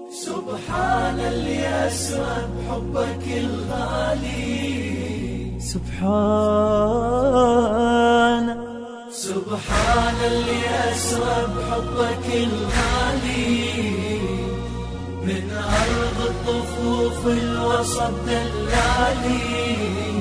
سبحان اللي أسرى بحبك الغالي. سبحان اللي أسرى بحبك الغالي، من أرض الطفوف الوسط دلالي.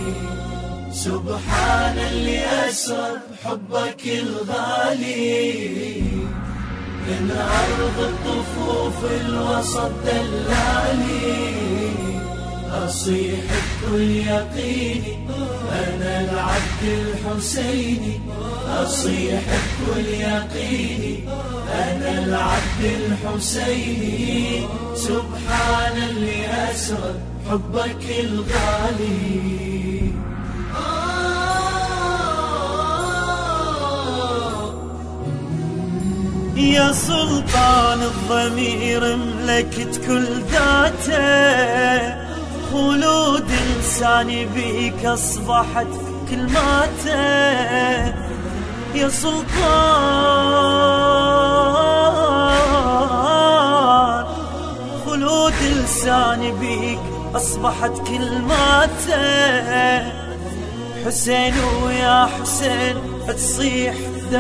سبحان اللي أسرى بحبك الغالي، من أرض الطفوف الوسط دلالي. أصيح بكل يقيني أنا العبد الحسيني، أصيح بكل يقيني أنا العبد الحسيني. سبحان اللي أسرى حبك الغالي. يا سلطان الضمير ملكت كل ذاته، خلود لساني بيك أصبحت كلماته. يا سلطان خلود لساني بيك أصبحت كلماته. حسين ويا حسين تصيح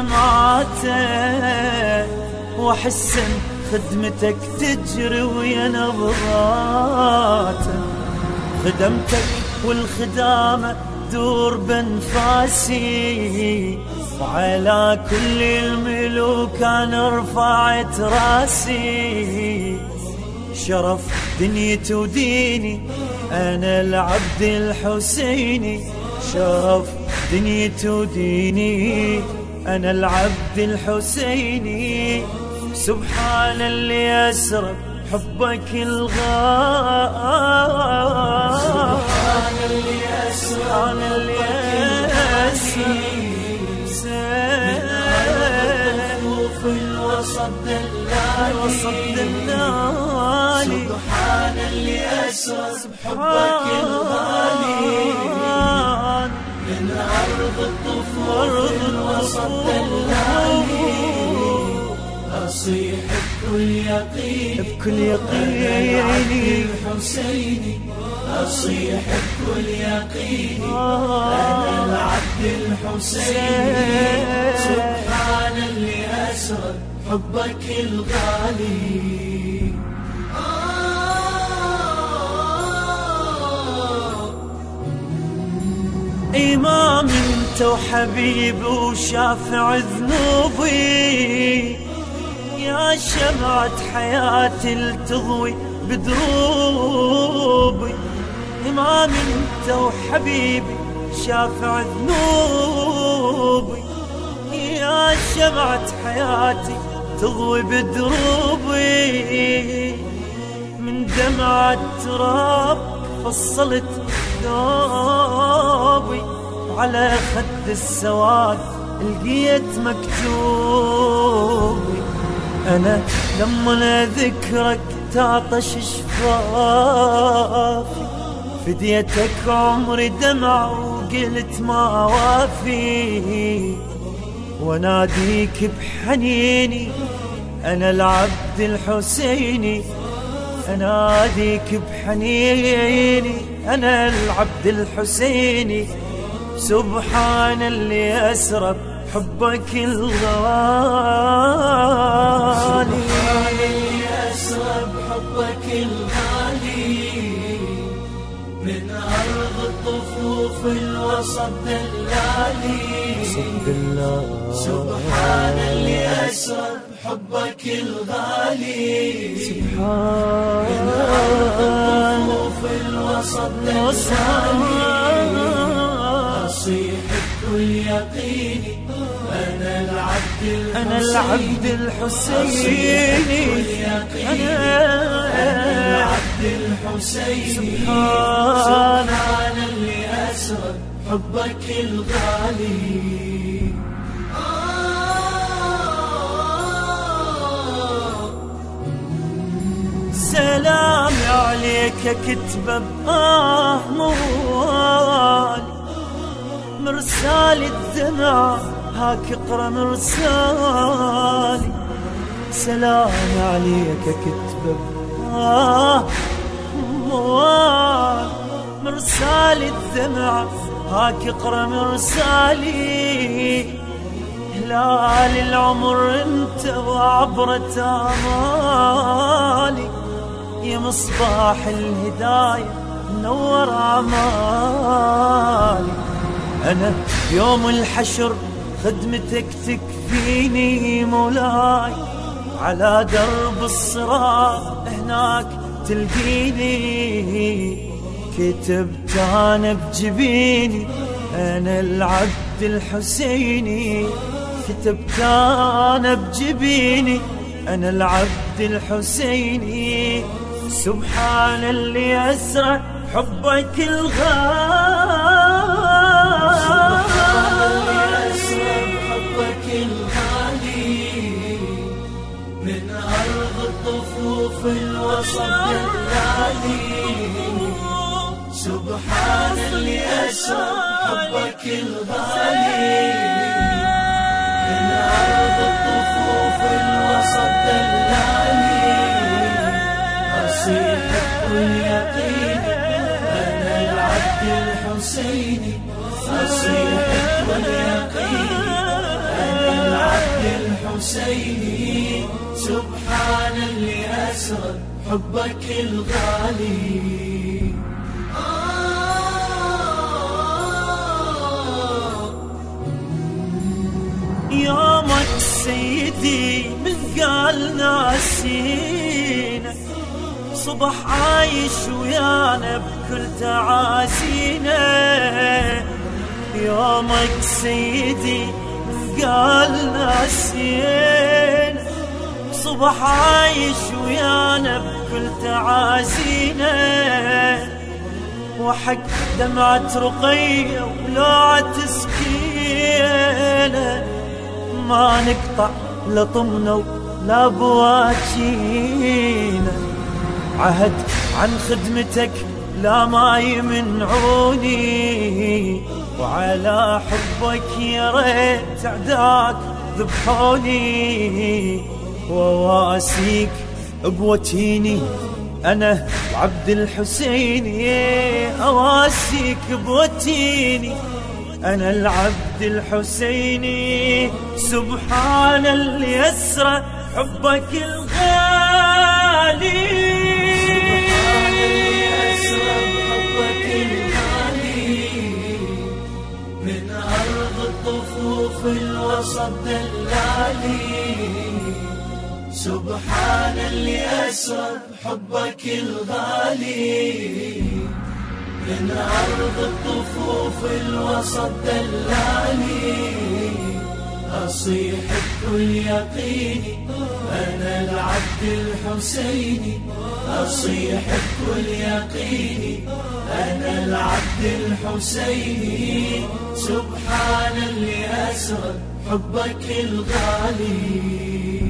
دمعاته، وأحس خدمتك تجري ويا نبضاته. خدمتك والخدامة دور بنفاسي، وعلى كل الملوك أنا رفعت راسي. شرف دنيتي وديني أنا العبد الحسيني، شرف دنيتي وديني أنا العبد الحسيني. سبحان اللي أسرى حبك الغالي. سبحان اللي أسرى في الوسط دلالي. سبحان اللي أسرى بحبك الغالي، من أرض الطفوف الوسط دلالي. أصيح بكل يقيني الحسيني، أصيح بكل يقيني أنا العبد الحسيني. سبحان اللي أسرى حبك الغالي. إمام انت وحبيب وشافع ذنوبي، يا شمعة حياتي لتضوي بدروبي. إمام انت وحبيبي شافع ذنوبي، يا شمعة حياتي تضوي بدروبي. من دمعة تراب فصلت ثوبي، وعلى خد السواد لقيت مكتوبي. أنا لما ذكرك تعطش شفافي، فديتك عمري دمع وقلت ما وافي. وناديك بحنيني أنا العبد الحسيني، أناديك بحنيني أنا العبد الحسيني. سبحان اللي أسرى بحبك الغالي. سبحان اللي أسرى بحبك الغالي، من أرض الطفوف الوسط دلالي. سبحان اللي أسرى بحبك الغالي، من أرض الطفوف الوسط دلالي. أصيح بكل يقيني أنا العبد الحسيني، أنا العبد الحسيني. سبحان اللي أسرى حبك الغالي. سلام عليك كتبه موالي، مرسال الدمع هاك اقرا مرسالي. سلام عليك كتبه موال مرسال الدمعة هاك اقرا مرسالي، هلال العمر انت وعبرة امالي، يا مصباح الهداية نور اعمالي. انا يوم الحشر خدمتك تكفيني مولاي، على درب الصراط هناك تلقيني، كتبت انا بجبيني انا العبد الحسيني، كتبت انا بجبيني انا العبد الحسيني. سبحان اللي اسرى حبك الغالي، من أرض الطفوف الوسط دلالي. سبحان اللي أسرى حبك الغالي، من أرض الطفوف الوسط دلالي. أصيح اليقين أنا العبد الحسيني، أصيح اليقين أنا العبد الحسيني. سبحان اللي أسرى حبك الغالي. يومك سيدي من قال ناسينا، صبح عايش ويانا بكل تعازينا. يومك سيدي من قال ناسينا، صبح عايش ويانا بكل تعازينا. وحق دمعة رقية ولوعة سكينة، ما نقطع لا طمنا ولا بواجينا. عهد عن خدمتك لا ما يمنعوني، وعلى حبك يا ريت عداك ذبحوني. وواسيك بوتيني أنا عبد الحسيني، أواسيك بوتيني أنا العبد الحسيني. سبحان اللي أسرى حبك الغالي، سبحان اللي أسرى بحبك الغالي، من أرض الطفوف الوسط دلالي. سبحان اللي أسرى بحبك الغالي، من أرض الطفوف الوسط دلالي. أصيح بكل يقيني أنا العبد الحسيني، أصيح بكل يقيني أنا العبد الحسيني. سبحان اللي أسرى حبك الغالي.